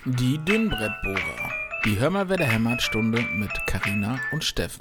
Die Dünnbrettbohrer. Die Hör mal, wer der hämmert Stunde mit Carina und Steffen.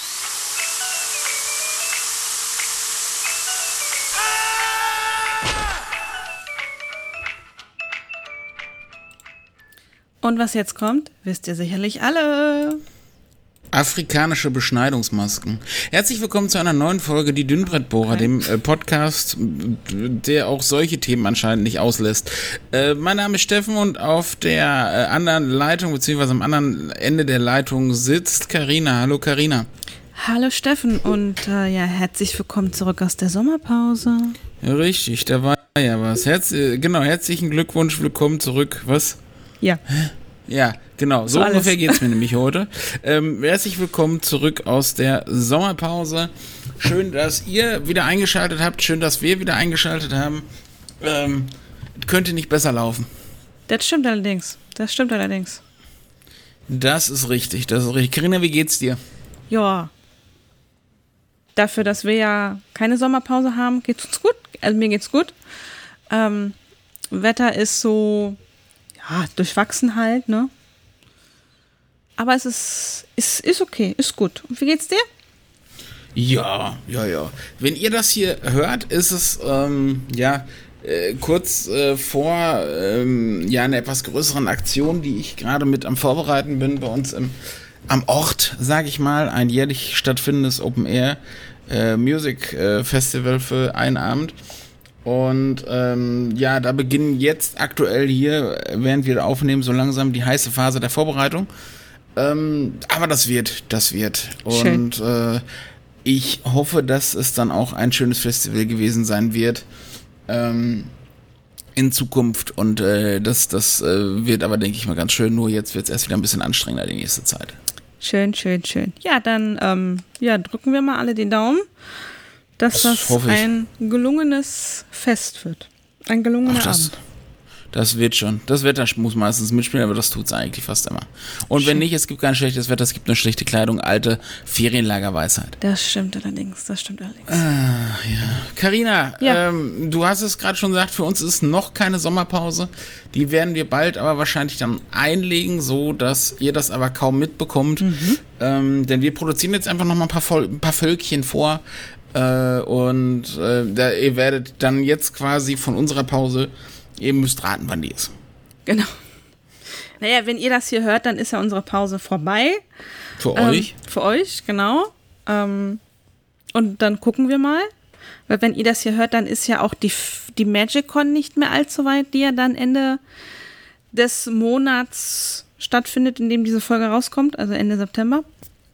Und was jetzt kommt, wisst ihr sicherlich alle. Afrikanische Beschneidungsmasken. Herzlich willkommen zu einer neuen Folge Die Dünnbrettbohrer, dem Podcast, der auch solche Themen anscheinend nicht auslässt. Mein Name ist Steffen und auf der anderen Leitung, beziehungsweise am anderen Ende der Leitung sitzt Carina. Hallo Carina. Hallo Steffen und herzlich willkommen zurück aus der Sommerpause. Ja, richtig, da war ja was. Herzlichen Glückwunsch, willkommen zurück. Was? Ja. Ja, genau, so ungefähr geht es mir nämlich heute. Herzlich willkommen zurück aus der Sommerpause. Schön, dass ihr wieder eingeschaltet habt, schön, dass wir wieder eingeschaltet haben. Könnte nicht besser laufen. Das stimmt allerdings. Das ist richtig. Carina, wie geht's dir? Ja. Dafür, dass wir ja keine Sommerpause haben, geht's uns gut. Also mir geht's gut. Wetter ist so... Ja, durchwachsen halt, ne? Aber es ist okay, ist gut. Und wie geht's dir? Ja. Wenn ihr das hier hört, ist es, kurz vor, einer etwas größeren Aktion, die ich gerade mit am Vorbereiten bin bei uns am Ort, sage ich mal, ein jährlich stattfindendes Open Air Music Festival für einen Abend. Und da beginnen jetzt aktuell hier, während wir aufnehmen, so langsam die heiße Phase der Vorbereitung. Aber das wird. Und ich hoffe, dass es dann auch ein schönes Festival gewesen sein wird in Zukunft. Und das wird aber, denke ich mal, ganz schön. Nur jetzt wird es erst wieder ein bisschen anstrengender die nächste Zeit. Schön. Ja, dann drücken wir mal alle die Daumen, dass das ein gelungenes Fest wird. Ein gelungener Abend. Das wird schon. Das Wetter muss meistens mitspielen, aber das tut es eigentlich fast immer. Und wenn nicht, es gibt kein schlechtes Wetter, es gibt nur schlechte Kleidung, alte Ferienlagerweisheit. Das stimmt allerdings. Carina, du hast es gerade schon gesagt, für uns ist noch keine Sommerpause. Die werden wir bald aber wahrscheinlich dann einlegen, so dass ihr das aber kaum mitbekommt. Denn wir produzieren jetzt einfach noch mal ein paar Völkchen vor. Ihr werdet dann jetzt quasi von unserer Pause, ihr müsst raten, wann die ist. Genau. Naja, wenn ihr das hier hört, dann ist ja unsere Pause vorbei. Für euch? Für euch, genau. Und dann gucken wir mal. Weil wenn ihr das hier hört, dann ist ja auch die MagicCon nicht mehr allzu weit, die ja dann Ende des Monats stattfindet, in dem diese Folge rauskommt, also Ende September.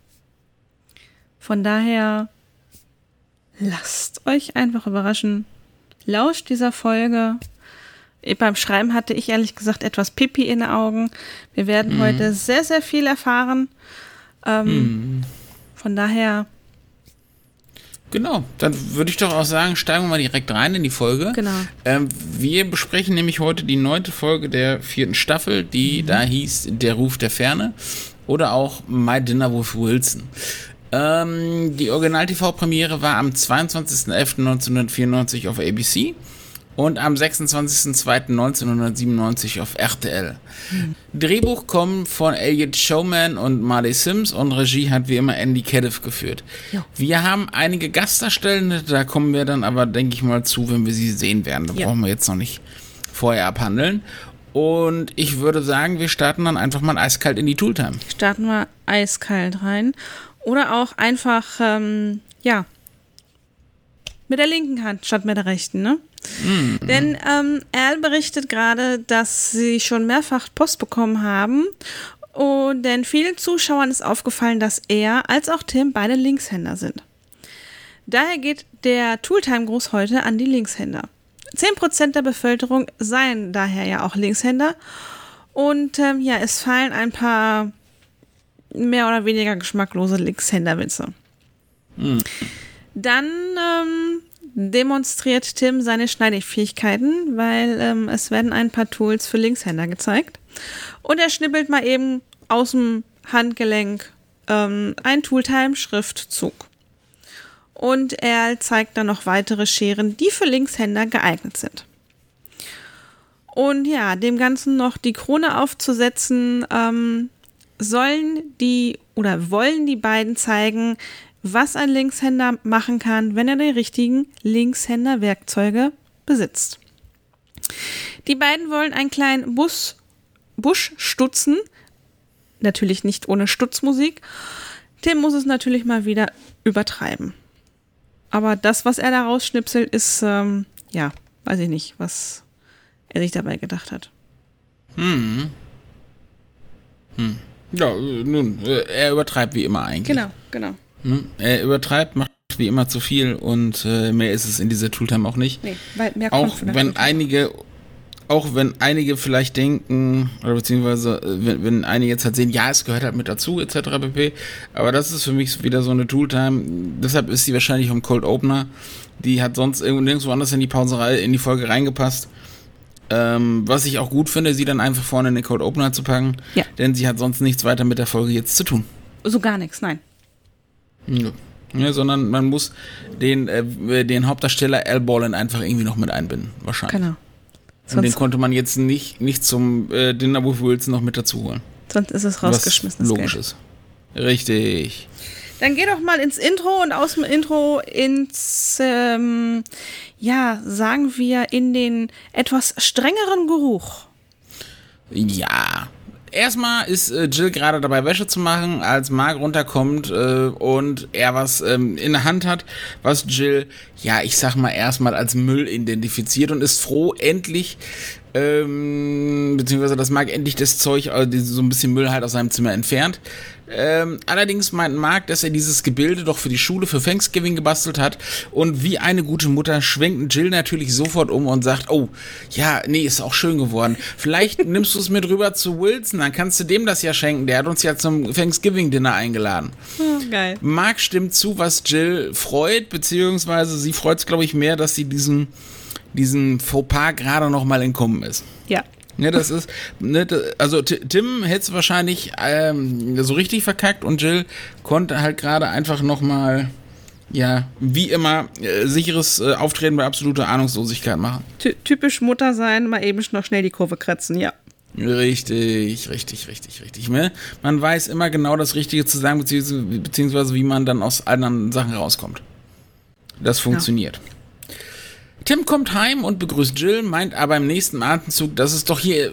Von daher... Lasst euch einfach überraschen. Lauscht dieser Folge. Beim Schreiben hatte ich ehrlich gesagt etwas Pipi in den Augen. Wir werden heute sehr, sehr viel erfahren. Von daher. Genau, dann würde ich doch auch sagen, steigen wir mal direkt rein in die Folge. Genau. Wir besprechen nämlich heute die 9. Folge der 4. Staffel, die da hieß Der Ruf der Ferne oder auch My Dinner with Wilson. Die Original-TV-Premiere war am 22.11.1994 auf ABC und am 26.02.1997 auf RTL. Drehbuch kommt von Elliot Showman und Marley Sims und Regie hat wie immer Andy Cadiff geführt. Jo. Wir haben einige Gastdarstellende, da kommen wir dann aber, denke ich mal, zu, wenn wir sie sehen werden. Da brauchen wir jetzt noch nicht vorher abhandeln. Und ich würde sagen, wir starten dann einfach mal eiskalt in die Tooltime. Starten wir eiskalt rein. Oder auch einfach, mit der linken Hand statt mit der rechten, ne? Denn Al berichtet gerade, dass sie schon mehrfach Post bekommen haben. Und denn vielen Zuschauern ist aufgefallen, dass er als auch Tim beide Linkshänder sind. Daher geht der Tooltime-Gruß heute an die Linkshänder. 10% der Bevölkerung seien daher ja auch Linkshänder. Und es fallen ein paar mehr oder weniger geschmacklose Linkshänderwitze. Dann demonstriert Tim seine Schneidefähigkeiten, weil es werden ein paar Tools für Linkshänder gezeigt. Und er schnippelt mal eben aus dem Handgelenk ein Tooltime-Schriftzug. Und er zeigt dann noch weitere Scheren, die für Linkshänder geeignet sind. Und ja, dem Ganzen noch die Krone aufzusetzen, wollen die beiden zeigen, was ein Linkshänder machen kann, wenn er die richtigen Linkshänder-Werkzeuge besitzt. Die beiden wollen einen kleinen Busch stutzen, natürlich nicht ohne Stutzmusik. Tim muss es natürlich mal wieder übertreiben. Aber das, was er da rausschnipselt, ist, weiß ich nicht, was er sich dabei gedacht hat. Ja, nun, er übertreibt wie immer eigentlich. Genau. Er übertreibt, macht wie immer zu viel und mehr ist es in dieser Tooltime auch nicht. Nee, weil mehr kommt von der Tooltime. Auch wenn einige vielleicht denken, oder beziehungsweise wenn einige jetzt halt sehen, ja, es gehört halt mit dazu, etc. pp. Aber das ist für mich wieder so eine Tooltime. Deshalb ist sie wahrscheinlich vom Cold Opener. Die hat sonst nirgendwo anders in die Pauserei, in die Folge reingepasst. Was ich auch gut finde, sie dann einfach vorne in den Cold Opener zu packen. Ja. Denn sie hat sonst nichts weiter mit der Folge jetzt zu tun. So gar nichts, nein. Ja, sondern man muss den Hauptdarsteller Al Borland einfach irgendwie noch mit einbinden, wahrscheinlich. Genau. Und den konnte man jetzt nicht zum Dinner with Wilson noch mit dazu holen. Sonst ist es rausgeschmissenes Geld. Logisch ist. Richtig. Dann geh doch mal ins Intro und aus dem Intro ins, sagen wir, in den etwas strengeren Geruch. Ja. Erstmal ist Jill gerade dabei, Wäsche zu machen, als Mark runterkommt und er was in der Hand hat, was Jill, erstmal als Müll identifiziert und ist froh, endlich, beziehungsweise dass Mark endlich das Zeug, so ein bisschen Müll halt aus seinem Zimmer entfernt. Allerdings meint Mark, dass er dieses Gebilde doch für die Schule für Thanksgiving gebastelt hat und wie eine gute Mutter schwenkt Jill natürlich sofort um und sagt, oh, ja, nee, ist auch schön geworden. Vielleicht nimmst du es mit rüber zu Wilson, dann kannst du dem das ja schenken, der hat uns ja zum Thanksgiving-Dinner eingeladen. Oh, geil. Mark stimmt zu, was Jill freut, beziehungsweise sie freut es, glaube ich, mehr, dass sie diesem Fauxpas gerade noch mal entkommen ist. Ja. Ja, das ist, also Tim hätte es wahrscheinlich so richtig verkackt und Jill konnte halt gerade einfach nochmal, wie immer, sicheres Auftreten bei absoluter Ahnungslosigkeit machen. Typisch Mutter sein, mal eben noch schnell die Kurve kratzen, ja. Richtig. Ne? Man weiß immer genau das Richtige zu sagen, beziehungsweise wie man dann aus anderen Sachen rauskommt. Das funktioniert. Ja. Tim kommt heim und begrüßt Jill, meint aber im nächsten Atemzug, dass es doch hier,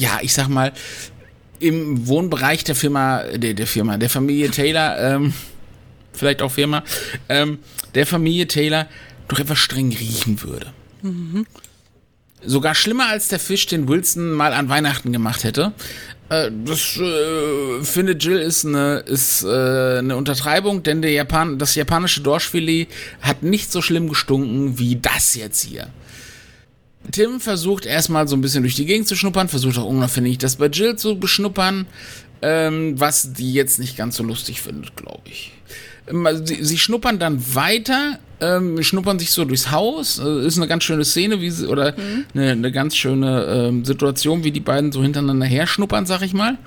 im Wohnbereich der Familie Taylor, vielleicht auch Firma, der Familie Taylor doch etwas streng riechen würde. Mhm. Sogar schlimmer als der Fisch, den Wilson mal an Weihnachten gemacht hätte. Das findet Jill ist eine Untertreibung, denn das japanische Dorschfilet hat nicht so schlimm gestunken wie das jetzt hier. Tim versucht erstmal so ein bisschen durch die Gegend zu schnuppern, versucht auch unauffällig das bei Jill zu beschnuppern, was die jetzt nicht ganz so lustig findet, glaube ich. Sie schnuppern dann weiter, schnuppern sich so durchs Haus. Ist eine ganz schöne Szene, eine ganz schöne Situation, wie die beiden so hintereinander her schnuppern, sag ich mal.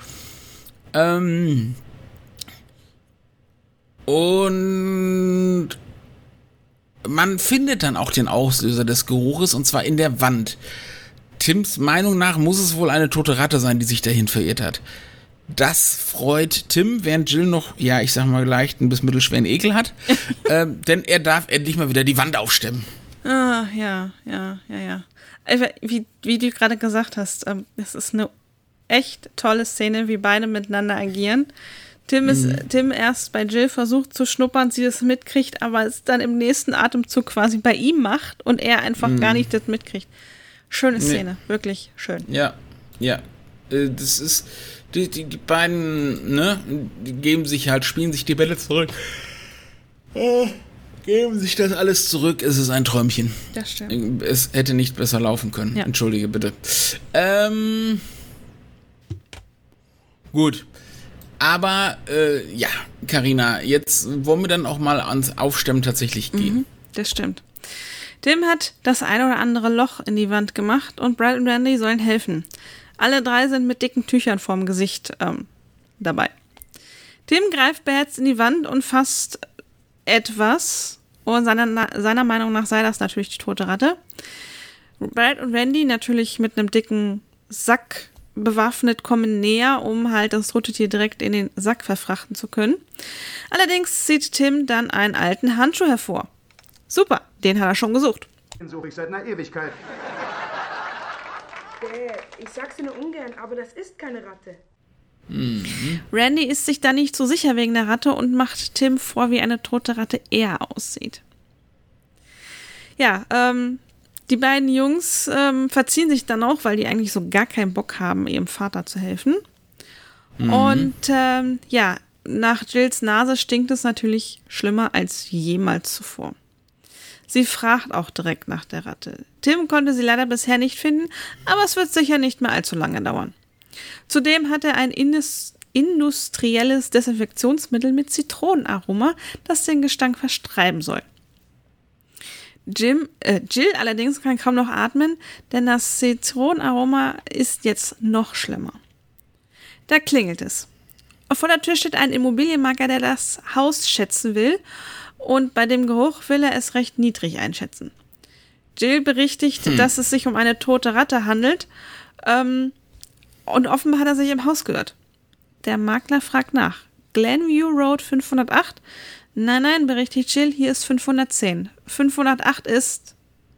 Und man findet dann auch den Auslöser des Geruches, und zwar in der Wand. Tims Meinung nach muss es wohl eine tote Ratte sein, die sich dahin verirrt hat. Das freut Tim, während Jill noch, leichten bis mittelschweren Ekel hat, denn er darf endlich mal wieder die Wand aufstemmen. Ah, ja. Wie du gerade gesagt hast, es ist eine echt tolle Szene, wie beide miteinander agieren. Tim erst bei Jill versucht zu schnuppern, sie das mitkriegt, aber es dann im nächsten Atemzug quasi bei ihm macht und er einfach gar nicht das mitkriegt. Schöne Szene, wirklich schön. Ja. Das ist... Die beiden, die geben sich halt, spielen sich die Bälle zurück. Geben sich das alles zurück, es ist ein Träumchen. Das stimmt. Es hätte nicht besser laufen können. Ja. Entschuldige bitte. Gut. Aber, Carina, jetzt wollen wir dann auch mal ans Aufstemmen tatsächlich gehen. Das stimmt. Tim hat das ein oder andere Loch in die Wand gemacht und Brad und Randy sollen helfen. Alle drei sind mit dicken Tüchern vorm Gesicht dabei. Tim greift beherzt in die Wand und fasst etwas. Und seiner Meinung nach sei das natürlich die tote Ratte. Brad und Randy, natürlich mit einem dicken Sack bewaffnet, kommen näher, um halt das tote Tier direkt in den Sack verfrachten zu können. Allerdings zieht Tim dann einen alten Handschuh hervor. Super, den hat er schon gesucht. Den suche ich seit einer Ewigkeit. Ich sag's dir nur ungern, aber das ist keine Ratte. Randy ist sich da nicht so sicher wegen der Ratte und macht Tim vor, wie eine tote Ratte eher aussieht. Ja, die beiden Jungs verziehen sich dann auch, weil die eigentlich so gar keinen Bock haben, ihrem Vater zu helfen. Und ja, nach Jills Nase stinkt es natürlich schlimmer als jemals zuvor. Sie fragt auch direkt nach der Ratte. Tim konnte sie leider bisher nicht finden, aber es wird sicher nicht mehr allzu lange dauern. Zudem hat er ein industrielles Desinfektionsmittel mit Zitronenaroma, das den Gestank vertreiben soll. Jill allerdings kann kaum noch atmen, denn das Zitronenaroma ist jetzt noch schlimmer. Da klingelt es. Vor der Tür steht ein Immobilienmakler, der das Haus schätzen will, und bei dem Geruch will er es recht niedrig einschätzen. Jill berichtigt, dass es sich um eine tote Ratte handelt, und offenbar hat er sich im Haus geirrt. Der Makler fragt nach. Glenview Road 508? Nein, berichtigt Jill, hier ist 510. 508 ist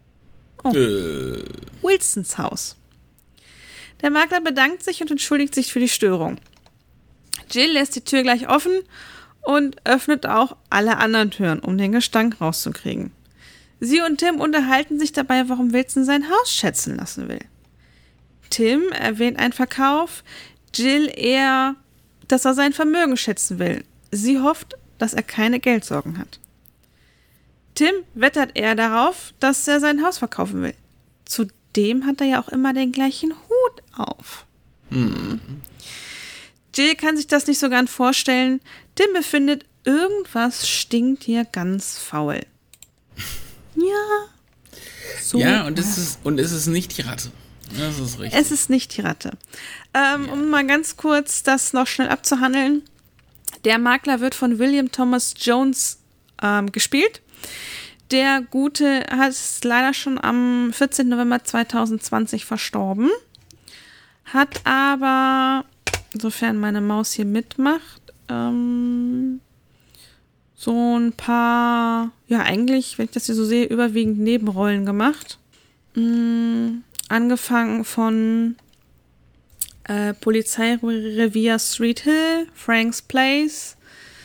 Wilsons Haus. Der Makler bedankt sich und entschuldigt sich für die Störung. Jill lässt die Tür gleich offen und öffnet auch alle anderen Türen, um den Gestank rauszukriegen. Sie und Tim unterhalten sich dabei, warum Wilson sein Haus schätzen lassen will. Tim erwähnt einen Verkauf, Jill eher, dass er sein Vermögen schätzen will. Sie hofft, dass er keine Geldsorgen hat. Tim wettert eher darauf, dass er sein Haus verkaufen will. Zudem hat er ja auch immer den gleichen Hut auf. Jill kann sich das nicht so ganz vorstellen. Tim befindet, irgendwas stinkt hier ganz faul. Ja. So. Ja, und es ist nicht die Ratte. Das ist richtig. Es ist nicht die Ratte. Um mal ganz kurz das noch schnell abzuhandeln. Der Makler wird von William Thomas Jones gespielt. Der Gute ist leider schon am 14. November 2020 verstorben. Hat aber, sofern meine Maus hier mitmacht, so ein paar, ja eigentlich, wenn ich das hier so sehe, überwiegend Nebenrollen gemacht. Angefangen von Polizeirevier Street Hill, Frank's Place,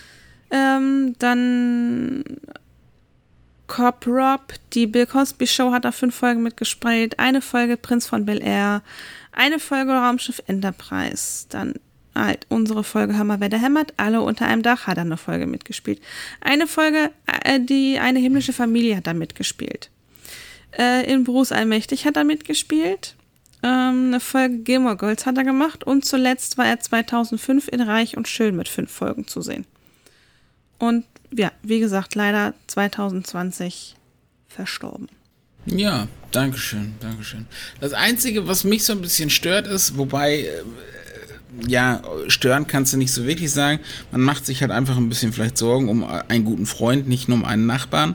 dann Cop Rob, die Bill Cosby Show hat da 5 Folgen mitgespielt, eine Folge Prinz von Bel-Air, eine Folge Raumschiff Enterprise, dann halt unsere Folge Hör mal, wer da hämmert, alle unter einem Dach hat er eine Folge mitgespielt. Eine Folge, eine himmlische Familie hat da mitgespielt. In Bruce Allmächtig hat er mitgespielt. Eine Folge Gilmore Girls hat er gemacht. Und zuletzt war er 2005 in Reich und Schön mit 5 Folgen zu sehen. Und ja, wie gesagt, leider 2020 verstorben. Ja, dankeschön. Das Einzige, was mich so ein bisschen stört, ist, wobei, ja, stören kannst du nicht so wirklich sagen. Man macht sich halt einfach ein bisschen vielleicht Sorgen um einen guten Freund, nicht nur um einen Nachbarn.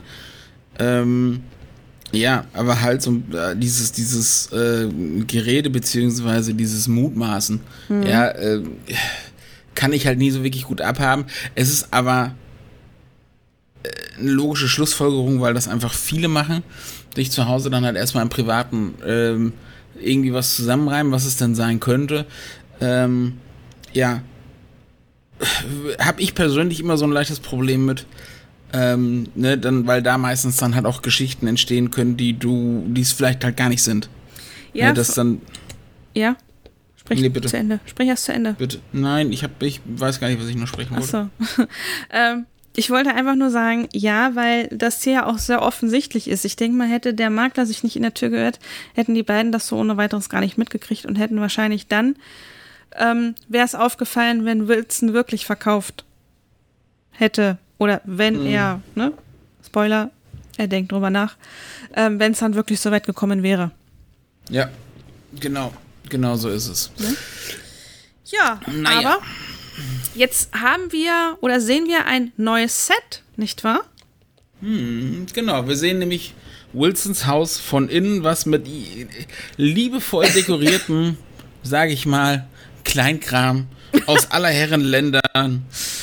Ja, aber halt so dieses Gerede beziehungsweise dieses Mutmaßen, ja, kann ich halt nie so wirklich gut abhaben. Es ist aber eine logische Schlussfolgerung, weil das einfach viele machen, sich zu Hause dann halt erstmal im Privaten irgendwie was zusammenreimen, was es dann sein könnte. Ja, habe ich persönlich immer so ein leichtes Problem mit. Weil da meistens dann halt auch Geschichten entstehen können, die es vielleicht halt gar nicht sind. Ja, das dann. Ja. Sprich bitte. Zu Ende. Sprich erst zu Ende. Bitte. Nein, ich weiß gar nicht, was ich noch sprechen wollte. Ach so. Ich wollte einfach nur sagen, ja, weil das hier ja auch sehr offensichtlich ist. Ich denke mal, hätte der Makler sich nicht in der Tür gehört, hätten die beiden das so ohne weiteres gar nicht mitgekriegt und hätten wahrscheinlich dann, wäre es aufgefallen, wenn Wilson wirklich verkauft hätte. Oder wenn er, ne, Spoiler, er denkt drüber nach, wenn es dann wirklich so weit gekommen wäre. Ja, genau so ist es. Ja, aber jetzt haben wir oder sehen wir ein neues Set, nicht wahr? Genau, wir sehen nämlich Wilsons Haus von innen, was mit liebevoll dekoriertem, sage ich mal, Kleinkram aus aller Herren Ländern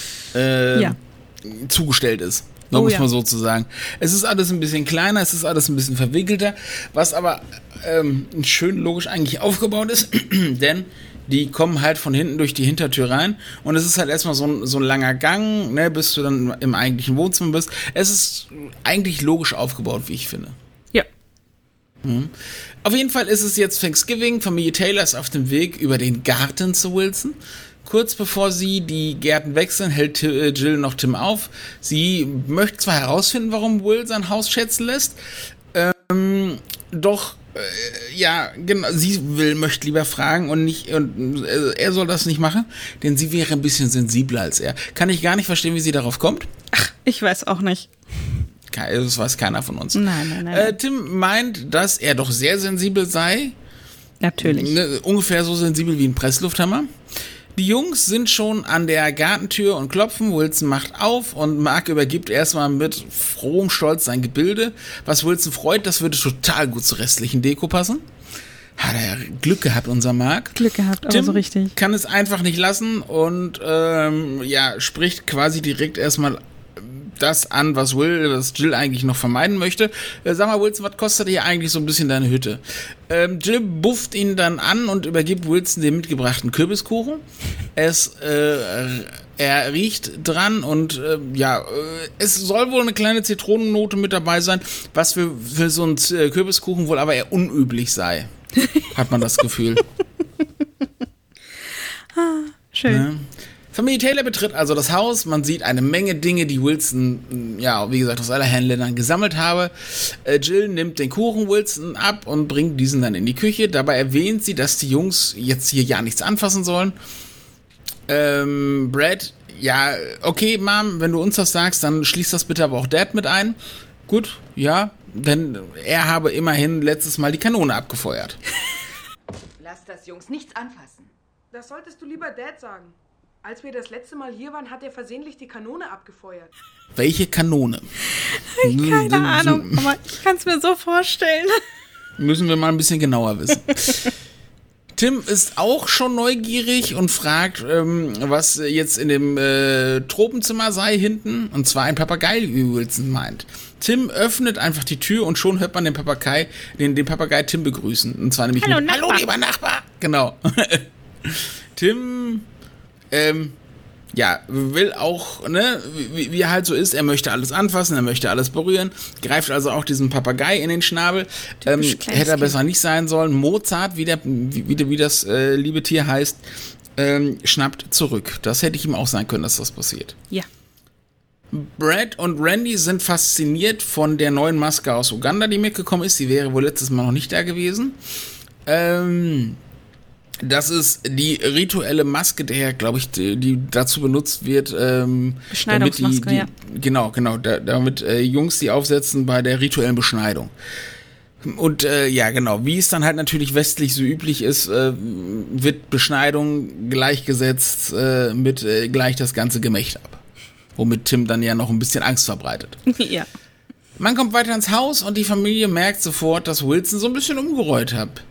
zugestellt ist. Muss man so zu sagen. Es ist alles ein bisschen kleiner, es ist alles ein bisschen verwickelter, was aber schön logisch eigentlich aufgebaut ist, denn die kommen halt von hinten durch die Hintertür rein und es ist halt erstmal so ein langer Gang, ne, bis du dann im eigentlichen Wohnzimmer bist. Es ist eigentlich logisch aufgebaut, wie ich finde. Ja. Auf jeden Fall ist es jetzt Thanksgiving, Familie Taylor ist auf dem Weg über den Garten zu Wilson. Kurz bevor sie die Gärten wechseln, hält Jill noch Tim auf. Sie möchte zwar herausfinden, warum Will sein Haus schätzen lässt, doch genau, sie möchte lieber fragen und er soll das nicht machen, denn sie wäre ein bisschen sensibler als er. Kann ich gar nicht verstehen, wie sie darauf kommt. Ach, ich weiß auch nicht. Das weiß keiner von uns. Nein. Tim meint, dass er doch sehr sensibel sei. Natürlich. Ungefähr so sensibel wie ein Presslufthammer. Die Jungs sind schon an der Gartentür und klopfen. Wilson macht auf und Mark übergibt erstmal mit frohem Stolz sein Gebilde. Was Wilson freut, das würde total gut zur restlichen Deko passen. Hat er Glück gehabt, unser Mark. Glück gehabt, aber Tim so richtig. Kann es einfach nicht lassen und spricht quasi direkt erstmal das an, was Jill eigentlich noch vermeiden möchte. Sag mal, Wilson, was kostet hier eigentlich so ein bisschen deine Hütte? Jill bufft ihn dann an und übergibt Wilson den mitgebrachten Kürbiskuchen. Er riecht dran und es soll wohl eine kleine Zitronennote mit dabei sein, was für so einen Kürbiskuchen wohl aber eher unüblich sei. Hat man das Gefühl. Schön. Ja. Familie Taylor betritt also das Haus. Man sieht eine Menge Dinge, die Wilson, wie gesagt, aus aller Herren Ländern gesammelt habe. Jill nimmt den Kuchen Wilson ab und bringt diesen dann in die Küche. Dabei erwähnt sie, dass die Jungs jetzt hier ja nichts anfassen sollen. Brad, ja, okay, Mom, wenn du uns das sagst, dann schließ das bitte aber auch Dad mit ein. Gut, ja, denn er habe immerhin letztes Mal die Kanone abgefeuert. Lass das Jungs nichts anfassen. Das solltest du lieber Dad sagen. Als wir das letzte Mal hier waren, hat er versehentlich die Kanone abgefeuert. Welche Kanone? Keine Ahnung, aber ich kann es mir so vorstellen. Müssen wir mal ein bisschen genauer wissen. Tim ist auch schon neugierig und fragt, was jetzt in dem Tropenzimmer sei hinten. Und zwar ein Papagei, wie Wilson meint. Tim öffnet einfach die Tür und schon hört man den Papagei Tim begrüßen. Und zwar nämlich Hallo, lieber Nachbar. Genau. Tim will auch, ne, wie er halt so ist, er möchte alles anfassen, er möchte alles berühren, greift also auch diesen Papagei in den Schnabel. Hätte er besser nicht sein sollen. Mozart, wie das liebe Tier heißt, schnappt zurück. Das hätte ich ihm auch sagen können, dass das passiert. Ja. Brad und Randy sind fasziniert von der neuen Maske aus Uganda, die mitgekommen ist. Die wäre wohl letztes Mal noch nicht da gewesen. Das ist die rituelle Maske, glaube ich, die dazu benutzt wird, Beschneidungsmaske, damit Jungs die aufsetzen bei der rituellen Beschneidung. Und genau, wie es dann halt natürlich westlich so üblich ist, wird Beschneidung gleichgesetzt mit gleich das ganze Gemächt ab. Womit Tim dann ja noch ein bisschen Angst verbreitet. Ja. Man kommt weiter ins Haus und die Familie merkt sofort, dass Wilson so ein bisschen umgeräut hat.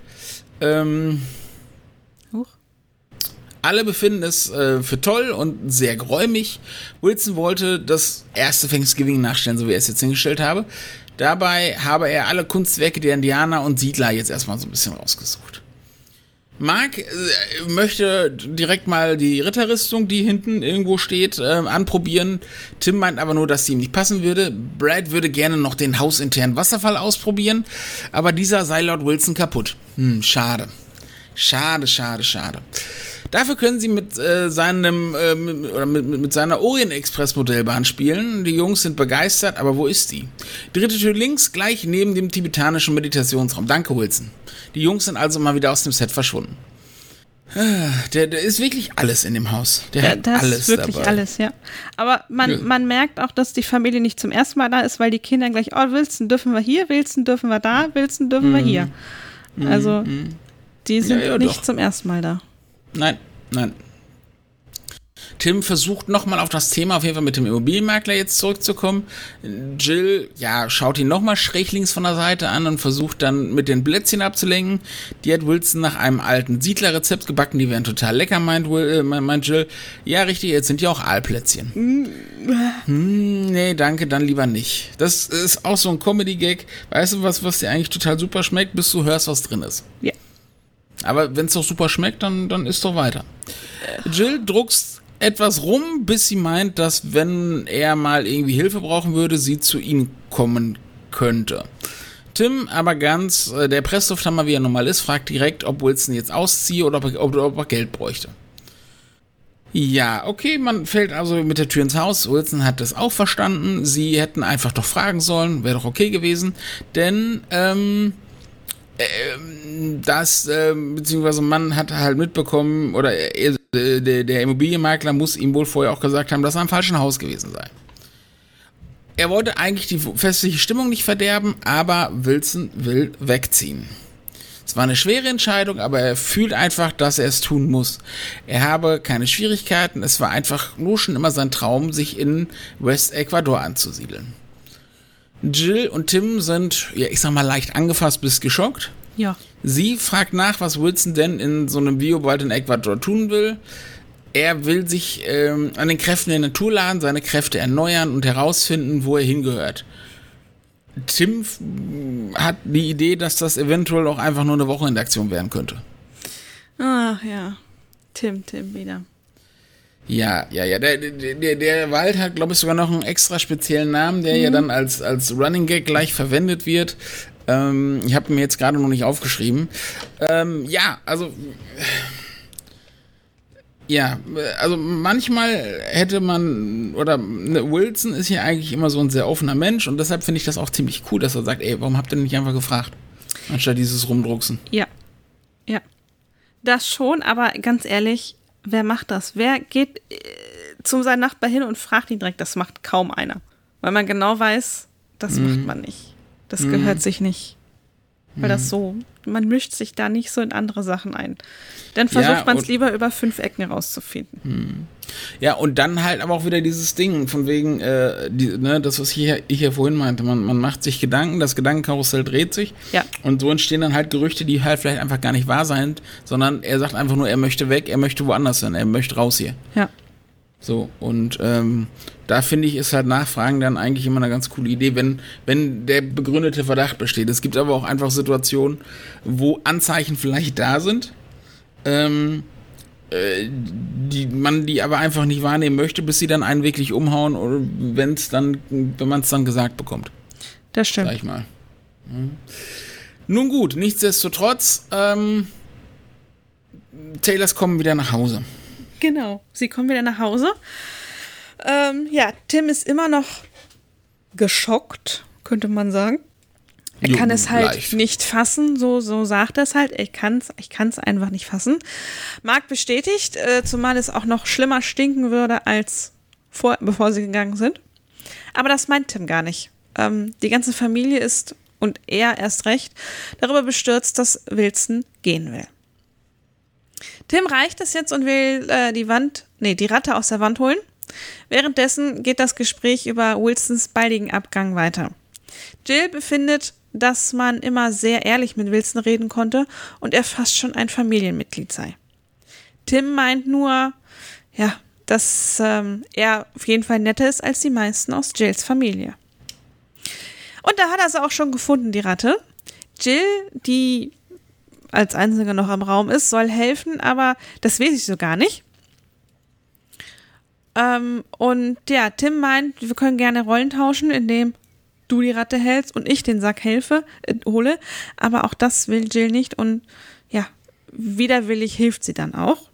Alle befinden es für toll und sehr geräumig. Wilson wollte das erste Thanksgiving nachstellen, so wie er es jetzt hingestellt habe. Dabei habe er alle Kunstwerke der Indianer und Siedler jetzt erstmal so ein bisschen rausgesucht. Mark möchte direkt mal die Ritterrüstung, die hinten irgendwo steht, anprobieren. Tim meint aber nur, dass sie ihm nicht passen würde. Brad würde gerne noch den hausinternen Wasserfall ausprobieren, aber dieser sei laut Wilson kaputt. Schade. Schade. Dafür können sie mit seiner Orient Express Modellbahn spielen. Die Jungs sind begeistert, aber wo ist die? Dritte Tür links, gleich neben dem tibetanischen Meditationsraum. Danke, Wilson. Die Jungs sind also mal wieder aus dem Set verschwunden. Der ist wirklich alles in dem Haus. Der hat alles dabei. Das ist wirklich alles, ja. Aber man merkt auch, dass die Familie nicht zum ersten Mal da ist, weil die Kinder gleich, Wilson dürfen wir hier, Wilson dürfen wir da, Wilson dürfen wir hier. Also, die sind nicht zum ersten Mal da. Nein. Tim versucht nochmal auf das Thema auf jeden Fall mit dem Immobilienmakler jetzt zurückzukommen. Jill, ja, schaut ihn nochmal schräg links von der Seite an und versucht dann mit den Plätzchen abzulenken. Die hat Wilson nach einem alten Siedlerrezept gebacken, die wären total lecker, meint Jill. Ja, richtig, jetzt sind ja auch Aalplätzchen. Nee, danke, dann lieber nicht. Das ist auch so ein Comedy-Gag. Weißt du, was dir eigentlich total super schmeckt, bis du hörst, was drin ist. Ja. Aber wenn es doch super schmeckt, dann isst doch weiter. Jill druckst etwas rum, bis sie meint, dass wenn er mal irgendwie Hilfe brauchen würde, sie zu ihm kommen könnte. Tim aber ganz, der Presslufthammer, wie er normal ist, fragt direkt, ob Wilson jetzt ausziehe oder ob er Geld bräuchte. Ja, okay, man fällt also mit der Tür ins Haus. Wilson hat das auch verstanden. Sie hätten einfach doch fragen sollen, wäre doch okay gewesen. Denn, beziehungsweise man hat halt mitbekommen, oder der Immobilienmakler muss ihm wohl vorher auch gesagt haben, dass er am falschen Haus gewesen sei. Er wollte eigentlich die festliche Stimmung nicht verderben, aber Wilson will wegziehen. Es war eine schwere Entscheidung, aber er fühlt einfach, dass er es tun muss. Er habe keine Schwierigkeiten, es war einfach nur schon immer sein Traum, sich in West Ecuador anzusiedeln. Jill und Tim sind, ja, ich sag mal, leicht angefasst bis geschockt. Ja. Sie fragt nach, was Wilson denn in so einem Biowald in Ecuador tun will. Er will sich an den Kräften der Natur laden, seine Kräfte erneuern und herausfinden, wo er hingehört. Tim hat die Idee, dass das eventuell auch einfach nur eine Wochenendaktion werden könnte. Ach ja, Tim wieder. Ja. Der Wald hat, glaube ich, sogar noch einen extra speziellen Namen, der ja dann als Running Gag gleich verwendet wird. Ich habe mir jetzt gerade noch nicht aufgeschrieben. Also manchmal hätte man, oder Wilson ist ja eigentlich immer so ein sehr offener Mensch und deshalb finde ich das auch ziemlich cool, dass er sagt, ey, warum habt ihr denn nicht einfach gefragt, anstatt dieses Rumdrucksen? Ja. Das schon, aber ganz ehrlich, wer macht das? Wer geht zu seinem Nachbar hin und fragt ihn direkt? Das macht kaum einer. Weil man genau weiß, das macht man nicht. Das gehört sich nicht. Weil das so, man mischt sich da nicht so in andere Sachen ein. Dann versucht man es lieber über 5 Ecken rauszufinden. Ja, und dann halt aber auch wieder dieses Ding, von wegen, das, was ich hier vorhin meinte, man macht sich Gedanken, das Gedankenkarussell dreht sich. Ja. Und so entstehen dann halt Gerüchte, die halt vielleicht einfach gar nicht wahr sind, sondern er sagt einfach nur, er möchte weg, er möchte woanders hin, er möchte raus hier. Ja. So, und da finde ich, ist halt Nachfragen dann eigentlich immer eine ganz coole Idee, wenn der begründete Verdacht besteht. Es gibt aber auch einfach Situationen, wo Anzeichen vielleicht da sind, die aber einfach nicht wahrnehmen möchte, bis sie dann einen wirklich umhauen, oder wenn man es dann gesagt bekommt. Das stimmt. Sag ich mal. Nun gut, nichtsdestotrotz, Taylors kommen wieder nach Hause. Genau, sie kommen wieder nach Hause. Tim ist immer noch geschockt, könnte man sagen. Er kann es halt leicht nicht fassen, so sagt er es halt. Ich kann's einfach nicht fassen. Mark bestätigt, zumal es auch noch schlimmer stinken würde, als bevor sie gegangen sind. Aber das meint Tim gar nicht. Die ganze Familie ist, und er erst recht, darüber bestürzt, dass Wilson gehen will. Tim reicht es jetzt und will die Ratte aus der Wand holen. Währenddessen geht das Gespräch über Wilsons baldigen Abgang weiter. Jill befindet, dass man immer sehr ehrlich mit Wilson reden konnte und er fast schon ein Familienmitglied sei. Tim meint nur, dass er auf jeden Fall netter ist als die meisten aus Jills Familie. Und da hat er sie auch schon gefunden, die Ratte. Jill, die als einzige noch im Raum ist, soll helfen, aber das weiß ich so gar nicht. Und ja, Tim meint, wir können gerne Rollen tauschen, indem du die Ratte hältst und ich den Sack hole, aber auch das will Jill nicht und ja, widerwillig hilft sie dann auch.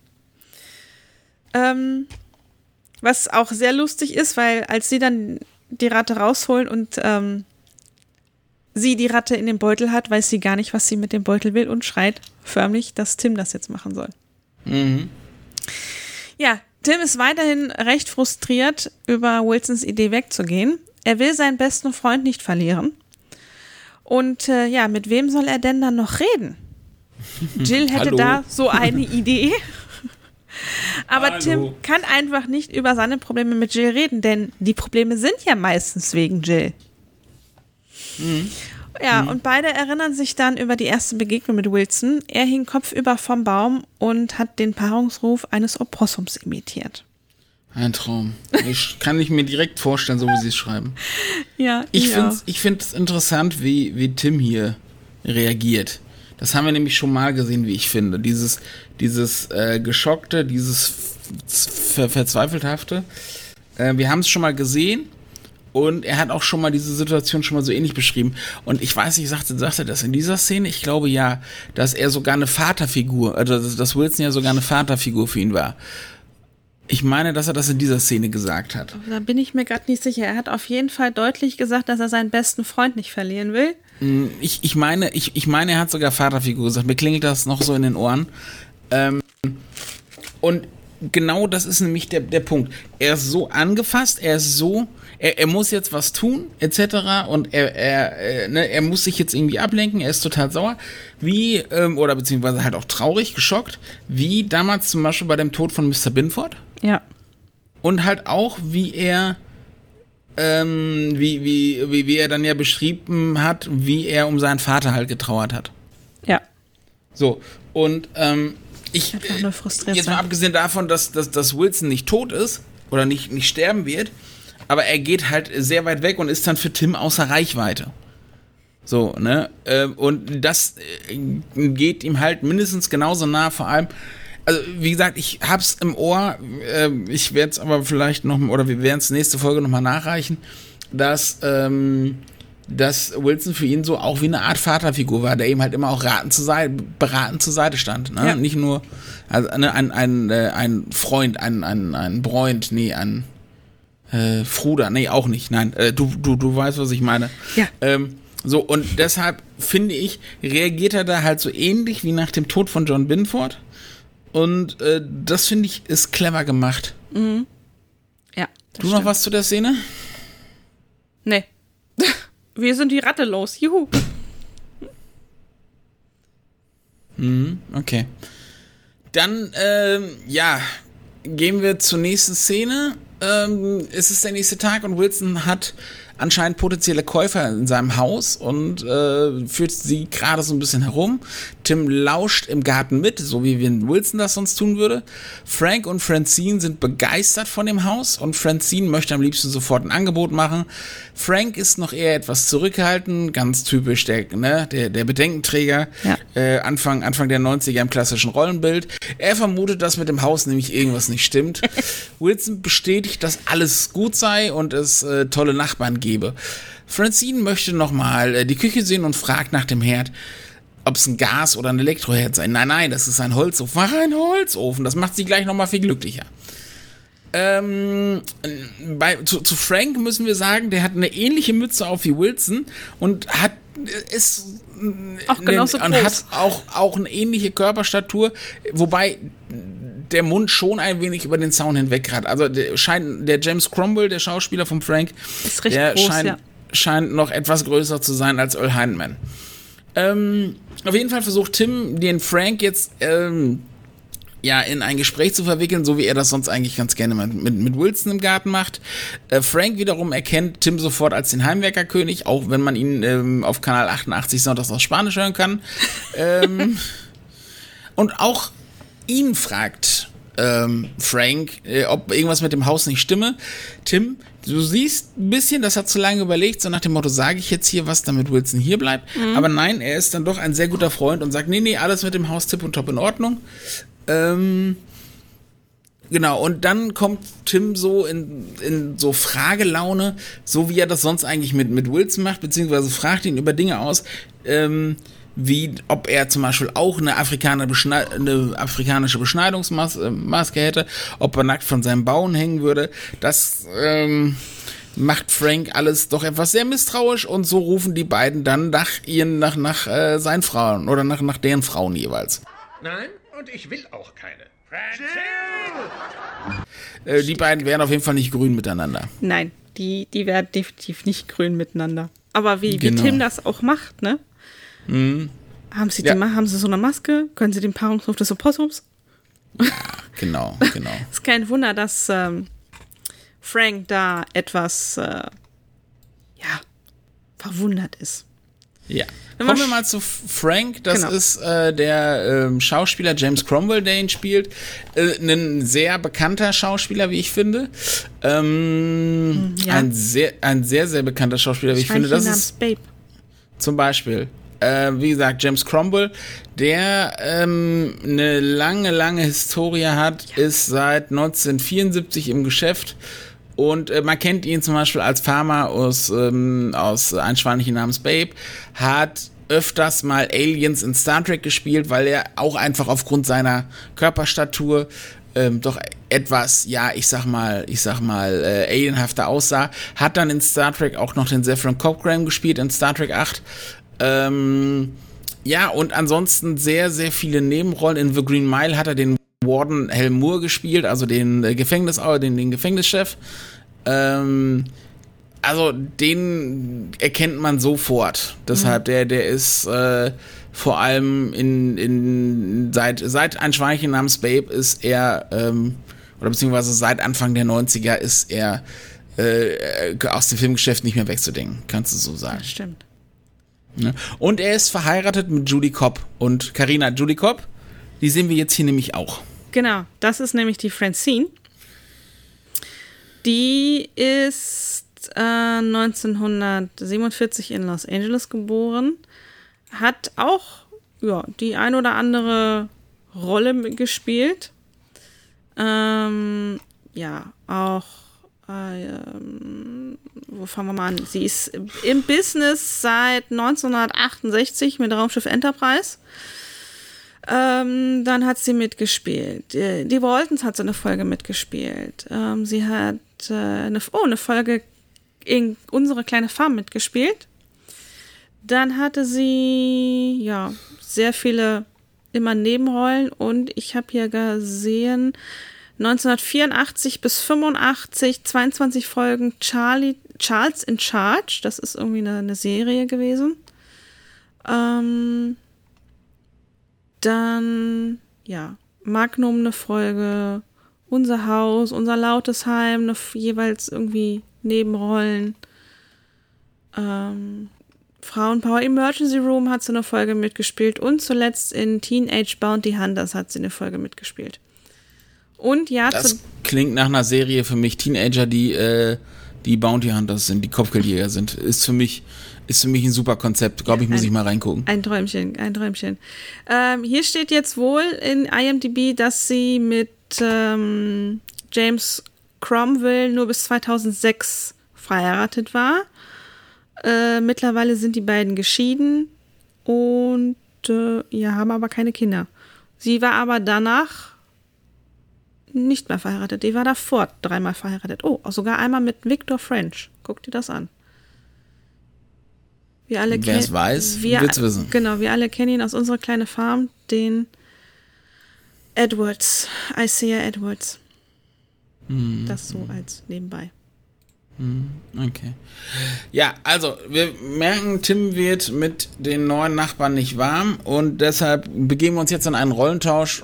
Was auch sehr lustig ist, weil als sie dann die Ratte rausholen und sie die Ratte in dem Beutel hat, weiß sie gar nicht, was sie mit dem Beutel will und schreit förmlich, dass Tim das jetzt machen soll. Mhm. Ja, Tim ist weiterhin recht frustriert über Wilsons Idee wegzugehen. Er will seinen besten Freund nicht verlieren. Und mit wem soll er denn dann noch reden? Jill hätte da so eine Idee. Aber Hallo. Tim kann einfach nicht über seine Probleme mit Jill reden, denn die Probleme sind ja meistens wegen Jill. Ja, und beide erinnern sich dann über die erste Begegnung mit Wilson. Er hing kopfüber vom Baum und hat den Paarungsruf eines Opossums imitiert. Ein Traum. Kann ich mir direkt vorstellen, so wie sie es schreiben. Ja, Ich finde es interessant, wie Tim hier reagiert. Das haben wir nämlich schon mal gesehen, wie ich finde. Dieses Geschockte, dieses Verzweifelthafte. Wir haben es schon mal gesehen und er hat auch schon mal diese Situation schon mal so ähnlich beschrieben. Und ich weiß nicht, sagt er das in dieser Szene? Ich glaube ja, dass er sogar eine Vaterfigur, also dass Wilson ja sogar eine Vaterfigur für ihn war. Ich meine, dass er das in dieser Szene gesagt hat. Da bin ich mir gerade nicht sicher. Er hat auf jeden Fall deutlich gesagt, dass er seinen besten Freund nicht verlieren will. Ich meine, er hat sogar Vaterfigur gesagt. Mir klingelt das noch so in den Ohren. Und genau das ist nämlich der Punkt. Er ist so angefasst, er muss jetzt was tun, etc. Und er muss sich jetzt irgendwie ablenken, er ist total sauer, oder beziehungsweise halt auch traurig, geschockt, wie damals zum Beispiel bei dem Tod von Mr. Binford. Ja. Und halt auch, wie er wie er dann ja beschrieben hat, wie er um seinen Vater halt getrauert hat. Ja. So, und Einfach nur frustriert jetzt mal sein. abgesehen davon, dass Wilson nicht tot ist oder nicht sterben wird, aber er geht halt sehr weit weg und ist dann für Tim außer Reichweite. So, ne? Und das geht ihm halt mindestens genauso nah, vor allem. Also, wie gesagt, ich hab's im Ohr, ich werde es aber vielleicht noch, oder wir werden es nächste Folge nochmal nachreichen, dass Wilson für ihn so auch wie eine Art Vaterfigur war, der ihm halt immer auch beratend zur Seite stand. Ne? Ja. Nicht nur also ein Freund, ein Freund, nee, ein Fruder, nee, auch nicht, nein, du weißt, was ich meine. Ja. So, und deshalb finde ich, reagiert er da halt so ähnlich wie nach dem Tod von John Binford. Und das finde ich ist clever gemacht. Mhm. Ja. Du noch was zu der Szene? Nee. Wir sind die Ratte los. Juhu. Okay. Dann, gehen wir zur nächsten Szene. Es ist der nächste Tag und Wilson hat anscheinend potenzielle Käufer in seinem Haus und führt sie gerade so ein bisschen herum. Tim lauscht im Garten mit, so wie Wilson das sonst tun würde. Frank und Francine sind begeistert von dem Haus und Francine möchte am liebsten sofort ein Angebot machen. Frank ist noch eher etwas zurückgehalten, ganz typisch der Bedenkenträger, ja. Anfang der 90er im klassischen Rollenbild. Er vermutet, dass mit dem Haus nämlich irgendwas nicht stimmt. Wilson bestätigt, dass alles gut sei und es tolle Nachbarn gebe. Francine möchte nochmal die Küche sehen und fragt nach dem Herd, ob es ein Gas- oder ein Elektroherd sei. Nein, das ist ein Holzofen. Mach einen Holzofen, das macht sie gleich nochmal viel glücklicher. Zu Frank müssen wir sagen, der hat eine ähnliche Mütze auf wie Wilson und ist auch genauso groß. Und hat auch eine ähnliche Körperstatur, wobei der Mund schon ein wenig über den Zaun hinweg hat. Also der James Cromwell, der Schauspieler von Frank, ist recht groß, scheint noch etwas größer zu sein als Earl Hindman. Auf jeden Fall versucht Tim, den Frank jetzt in ein Gespräch zu verwickeln, so wie er das sonst eigentlich ganz gerne mit Wilson im Garten macht. Frank wiederum erkennt Tim sofort als den Heimwerkerkönig, auch wenn man ihn auf Kanal 88 sonntags auf Spanisch hören kann. Und auch ihn fragt Frank, ob irgendwas mit dem Haus nicht stimme. Tim, du siehst ein bisschen, das hat zu lange überlegt, so nach dem Motto, sage ich jetzt hier was, damit Wilson hier bleibt. Mhm. Aber nein, er ist dann doch ein sehr guter Freund und sagt, nee, alles mit dem Haus tipptopp in Ordnung. Genau, und dann kommt Tim so in so Fragelaune, so wie er das sonst eigentlich mit Wilson macht, beziehungsweise fragt ihn über Dinge aus, wie ob er zum Beispiel auch eine afrikanische Beschneidungsmaske hätte, ob er nackt von seinem Bauen hängen würde. Das macht Frank alles doch etwas sehr misstrauisch und so rufen die beiden dann nach seinen Frauen oder nach deren Frauen jeweils. Nein, und ich will auch keine. Die beiden wären auf jeden Fall nicht grün miteinander. Nein, die werden definitiv nicht grün miteinander. Aber wie Genau. Tim das auch macht, ne? Mhm. Haben Sie so eine Maske? Können Sie den Paarungsruf des Opossums? Genau. Ist kein Wunder, dass Frank da etwas verwundert ist. Ja. Kommen wir mal zu Frank. Das ist der Schauspieler James Cromwell, der ihn spielt. Ein sehr bekannter Schauspieler, wie ich finde. Ein sehr, sehr bekannter Schauspieler, wie ich finde. Das ist Babe. Zum Beispiel. Wie gesagt, James Cromwell, der eine lange Historie hat, ist seit 1974 im Geschäft. Und man kennt ihn zum Beispiel als Farmer aus Ein Schweinchen namens Babe, hat öfters mal Aliens in Star Trek gespielt, weil er auch einfach aufgrund seiner Körperstatur doch etwas, ich sag mal, alienhafter aussah. Hat dann in Star Trek auch noch den Zefram Cochrane gespielt, in Star Trek 8. Und ansonsten sehr, sehr viele Nebenrollen. In The Green Mile hat er den Warden Hal Moore gespielt, also den Gefängnischef. Also den erkennt man sofort. Deshalb, der ist vor allem seit Ein Schweinchen namens Babe ist er, oder beziehungsweise seit Anfang der 90er ist er aus dem Filmgeschäft nicht mehr wegzudenken, kannst du so sagen. Das stimmt. Ja. Und er ist verheiratet mit Judy Cobb. Und Carina, Judy Cobb, die sehen wir jetzt hier nämlich auch. Genau, das ist nämlich die Francine. Die ist 1947 in Los Angeles geboren. Hat auch die ein oder andere Rolle gespielt. Wo fangen wir mal an? Sie ist im Business seit 1968 mit Raumschiff Enterprise. Dann hat sie mitgespielt. Die Waltons hat so eine Folge mitgespielt. Sie hat eine Folge in Unsere kleine Farm mitgespielt. Dann hatte sie sehr viele immer Nebenrollen und ich habe hier gesehen 1984 bis 85 22 Folgen Charles in Charge. Das ist irgendwie eine Serie gewesen. Dann, Magnum eine Folge, Unser Haus, Unser lautes Heim, jeweils irgendwie Nebenrollen. Frauenpower Emergency Room hat sie eine Folge mitgespielt und zuletzt in Teenage Bounty Hunters hat sie eine Folge mitgespielt. Und das klingt nach einer Serie für mich. Teenager, die Bounty Hunters sind, die Kopfgeldjäger sind, ist für mich ein super Konzept. Glaube ich, muss ich mal reingucken. Ein Träumchen. Hier steht jetzt wohl in IMDb, dass sie mit James Cromwell nur bis 2006 verheiratet war. Mittlerweile sind die beiden geschieden und haben aber keine Kinder. Sie war aber danach nicht mehr verheiratet. Die war davor 3-mal verheiratet. Oh, sogar einmal mit Victor French. Guck dir das an. Wer es weiß, wird's wissen. Genau, wir alle kennen ihn aus Unsere kleine Farm, den Edwards, Isaiah Edwards. Das so als nebenbei. Okay. Ja, also wir merken, Tim wird mit den neuen Nachbarn nicht warm und deshalb begeben wir uns jetzt in einen Rollentausch,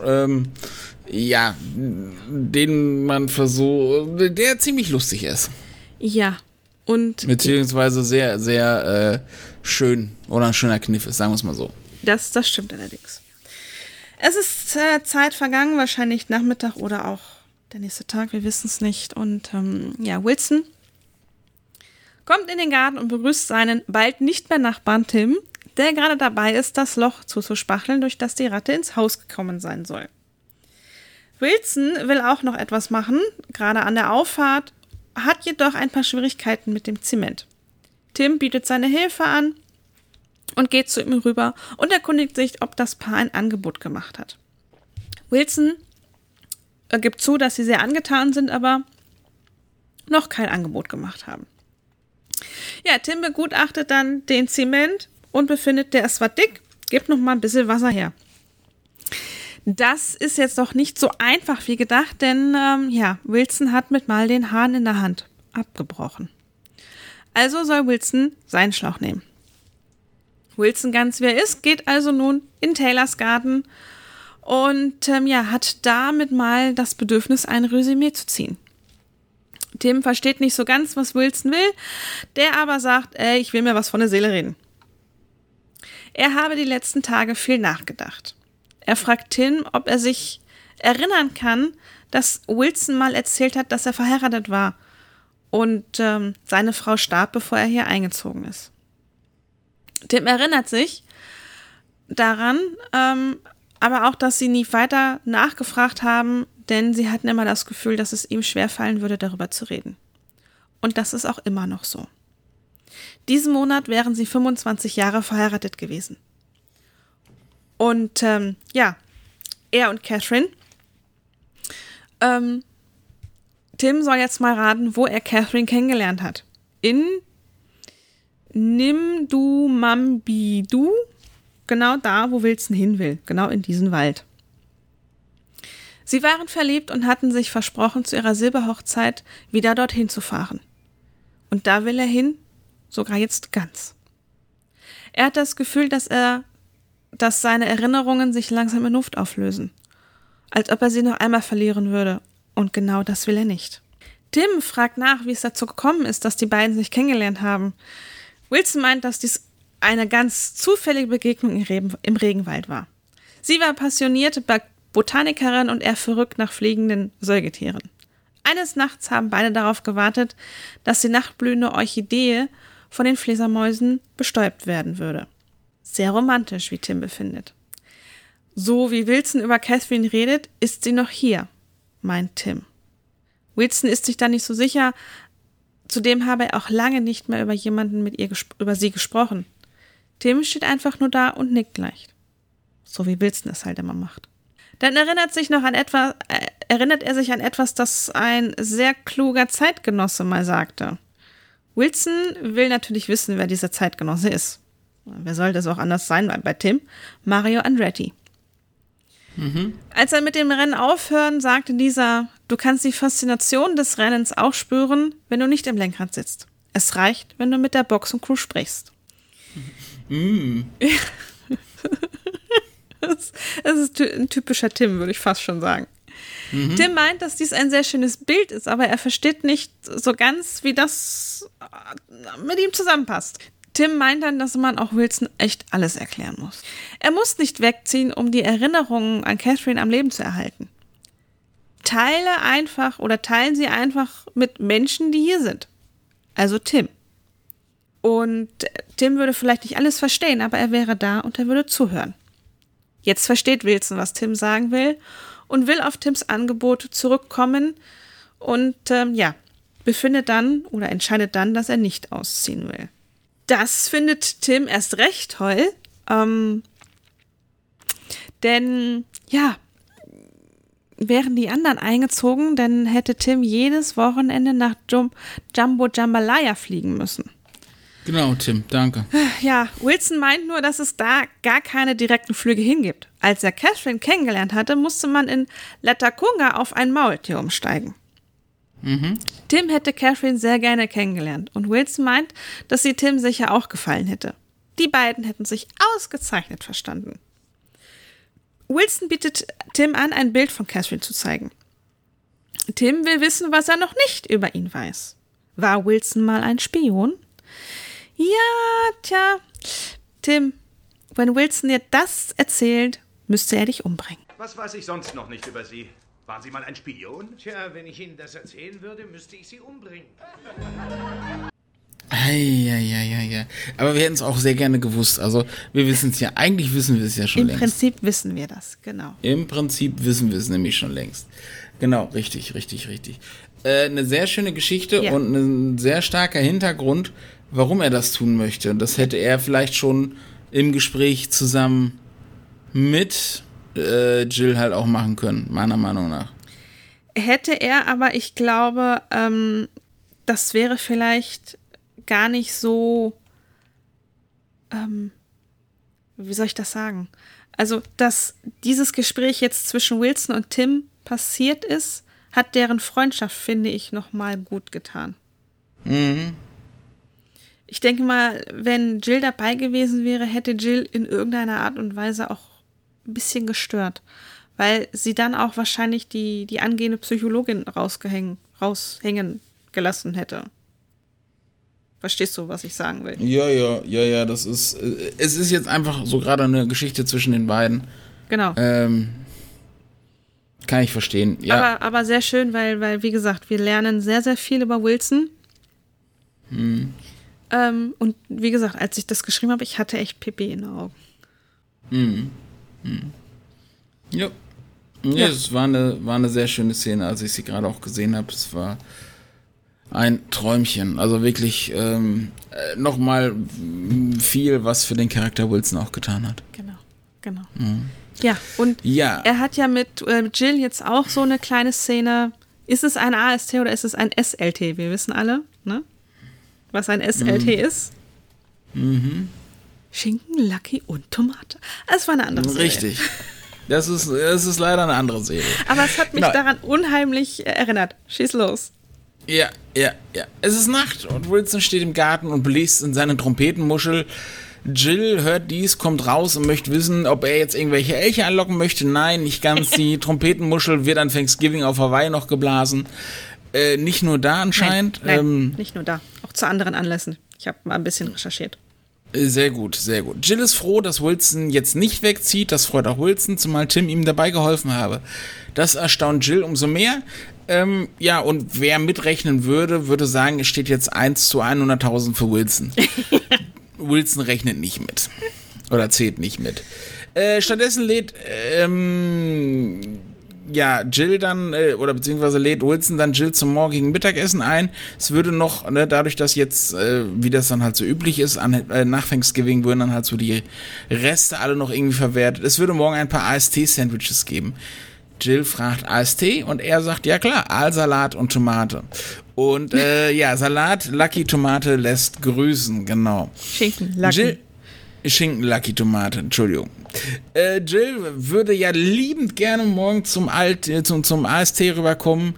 den man der ziemlich lustig ist. Ja, und beziehungsweise sehr, sehr schön oder ein schöner Kniff ist, sagen wir es mal so. Das stimmt allerdings. Es ist Zeit vergangen, wahrscheinlich Nachmittag oder auch der nächste Tag, wir wissen es nicht. Und Wilson kommt in den Garten und begrüßt seinen bald nicht mehr Nachbarn Tim, der gerade dabei ist, das Loch zuzuspachteln, durch das die Ratte ins Haus gekommen sein soll. Wilson will auch noch etwas machen, gerade an der Auffahrt, hat jedoch ein paar Schwierigkeiten mit dem Zement. Tim bietet seine Hilfe an und geht zu ihm rüber und erkundigt sich, ob das Paar ein Angebot gemacht hat. Wilson gibt zu, dass sie sehr angetan sind, aber noch kein Angebot gemacht haben. Ja, Tim begutachtet dann den Zement und befindet, der ist zwar dick, gibt noch mal ein bisschen Wasser her. Das ist jetzt doch nicht so einfach wie gedacht, denn Wilson hat mit mal den Hahn in der Hand abgebrochen. Also soll Wilson seinen Schlauch nehmen. Wilson, ganz wie er ist, geht also nun in Taylors Garten und hat damit mal das Bedürfnis, ein Resümee zu ziehen. Tim versteht nicht so ganz, was Wilson will, der aber sagt, ich will mir was von der Seele reden. Er habe die letzten Tage viel nachgedacht. Er fragt Tim, ob er sich erinnern kann, dass Wilson mal erzählt hat, dass er verheiratet war und seine Frau starb, bevor er hier eingezogen ist. Tim erinnert sich daran, aber auch, dass sie nie weiter nachgefragt haben, denn sie hatten immer das Gefühl, dass es ihm schwerfallen würde, darüber zu reden. Und das ist auch immer noch so. Diesen Monat wären sie 25 Jahre verheiratet gewesen. Und er und Catherine. Tim soll jetzt mal raten, wo er Catherine kennengelernt hat. In Nimdumambidu, genau da, wo Wilson hin will, genau in diesen Wald. Sie waren verliebt und hatten sich versprochen, zu ihrer Silberhochzeit wieder dorthin zu fahren. Und da will er hin, sogar jetzt ganz. Er hat das Gefühl, dass seine Erinnerungen sich langsam in Luft auflösen. Als ob er sie noch einmal verlieren würde. Und genau das will er nicht. Tim fragt nach, wie es dazu gekommen ist, dass die beiden sich kennengelernt haben. Wilson meint, dass dies eine ganz zufällige Begegnung im Regenwald war. Sie war passionierte Botanikerin und er verrückt nach fliegenden Säugetieren. Eines Nachts haben beide darauf gewartet, dass die nachtblühende Orchidee von den Fledermäusen bestäubt werden würde. Sehr romantisch, wie Tim befindet. So wie Wilson über Catherine redet, ist sie noch hier, meint Tim. Wilson ist sich da nicht so sicher, zudem habe er auch lange nicht mehr über jemanden über sie gesprochen. Tim steht einfach nur da und nickt leicht. So wie Wilson es halt immer macht. Dann erinnert er sich an etwas, das ein sehr kluger Zeitgenosse mal sagte. Wilson will natürlich wissen, wer dieser Zeitgenosse ist. Wer soll das auch anders sein bei Tim? Mario Andretti. Als er mit dem Rennen aufhören, sagte dieser, du kannst die Faszination des Rennens auch spüren, wenn du nicht im Lenkrad sitzt. Es reicht, wenn du mit der Box und Crew sprichst. Es ist ein typischer Tim, würde ich fast schon sagen. Tim meint, dass dies ein sehr schönes Bild ist, aber er versteht nicht so ganz, wie das mit ihm zusammenpasst. Tim meint dann, dass man auch Wilson echt alles erklären muss. Er muss nicht wegziehen, um die Erinnerungen an Catherine am Leben zu erhalten. Teilen sie einfach mit Menschen, die hier sind. Also Tim. Und Tim würde vielleicht nicht alles verstehen, aber er wäre da und er würde zuhören. Jetzt versteht Wilson, was Tim sagen will und will auf Tims Angebot zurückkommen und entscheidet dann, dass er nicht ausziehen will. Das findet Tim erst recht toll, denn wären die anderen eingezogen, dann hätte Tim jedes Wochenende nach Jumbo Jambalaya fliegen müssen. Genau, Tim, danke. Ja, Wilson meint nur, dass es da gar keine direkten Flüge hingibt. Als er Catherine kennengelernt hatte, musste man in Latacunga auf ein Maultier umsteigen. Tim hätte Catherine sehr gerne kennengelernt und Wilson meint, dass sie Tim sicher auch gefallen hätte. Die beiden hätten sich ausgezeichnet verstanden. Wilson bietet Tim an, ein Bild von Catherine zu zeigen. Tim will wissen, was er noch nicht über ihn weiß. War Wilson mal ein Spion? Ja, Tim, wenn Wilson dir das erzählt, müsste er dich umbringen. Was weiß ich sonst noch nicht über Sie? Waren Sie mal ein Spion? Tja, wenn ich Ihnen das erzählen würde, müsste ich Sie umbringen. Ja. Aber wir hätten es auch sehr gerne gewusst. Also, wir wissen es ja, eigentlich wissen wir es ja schon längst. Im Prinzip wissen wir das, genau. Im Prinzip wissen wir es nämlich schon längst. Genau, richtig. Eine sehr schöne Geschichte und ein sehr starker Hintergrund, warum er das tun möchte. Und das hätte er vielleicht schon im Gespräch zusammen mit Jill halt auch machen können, meiner Meinung nach. Hätte er, aber ich glaube, das wäre vielleicht gar nicht so, wie soll ich das sagen? Also, dass dieses Gespräch jetzt zwischen Wilson und Tim passiert ist, hat deren Freundschaft, finde ich, nochmal gut getan. Ich denke mal, wenn Jill dabei gewesen wäre, hätte Jill in irgendeiner Art und Weise auch ein bisschen gestört, weil sie dann auch wahrscheinlich die angehende Psychologin raushängen gelassen hätte. Verstehst du, was ich sagen will? Ja, das ist, es ist jetzt einfach so gerade eine Geschichte zwischen den beiden. Genau. Kann ich verstehen, ja. Aber sehr schön, weil, wie gesagt, wir lernen sehr, sehr viel über Wilson. Und wie gesagt, als ich das geschrieben habe, ich hatte echt Pipi in den Augen. Ja. Ja, es war eine sehr schöne Szene, als ich sie gerade auch gesehen habe. Es war ein Träumchen. Also wirklich nochmal viel, was für den Charakter Wilson auch getan hat. Genau. Ja, und er hat ja mit Jill jetzt auch so eine kleine Szene. Ist es ein AST oder ist es ein SLT? Wir wissen alle, ne? Was ein SLT ist. Schinken, Lucky und Tomate. Es war eine andere Serie. Richtig. Das ist leider eine andere Serie. Aber es hat mich daran unheimlich erinnert. Schieß los. Ja. Es ist Nacht und Wilson steht im Garten und bläst in seine Trompetenmuschel. Jill hört dies, kommt raus und möchte wissen, ob er jetzt irgendwelche Elche anlocken möchte. Nein, nicht ganz. Die Trompetenmuschel wird an Thanksgiving auf Hawaii noch geblasen. Nicht nur da anscheinend. Nein, nicht nur da. Auch zu anderen Anlässen. Ich habe mal ein bisschen recherchiert. Sehr gut. Jill ist froh, dass Wilson jetzt nicht wegzieht. Das freut auch Wilson, zumal Tim ihm dabei geholfen habe. Das erstaunt Jill umso mehr. Und wer mitrechnen würde sagen, es steht jetzt 1 zu 100.000 für Wilson. Wilson rechnet nicht mit. Oder zählt nicht mit. Stattdessen lädt Jill dann, beziehungsweise lädt Wilson dann Jill zum morgigen Mittagessen ein. Es würde noch, dadurch, dass jetzt, wie das dann halt so üblich ist, nach Thanksgiving würden dann halt so die Reste alle noch irgendwie verwertet. Es würde morgen ein paar AST-Sandwiches geben. Jill fragt AST und er sagt, ja klar, Aalsalat und Tomate. Und Salat, Lucky, Tomate lässt grüßen, genau. Schinken, Lucky. Schinken, Lucky, Tomate, Entschuldigung. Jill würde ja liebend gerne morgen zum AST rüberkommen.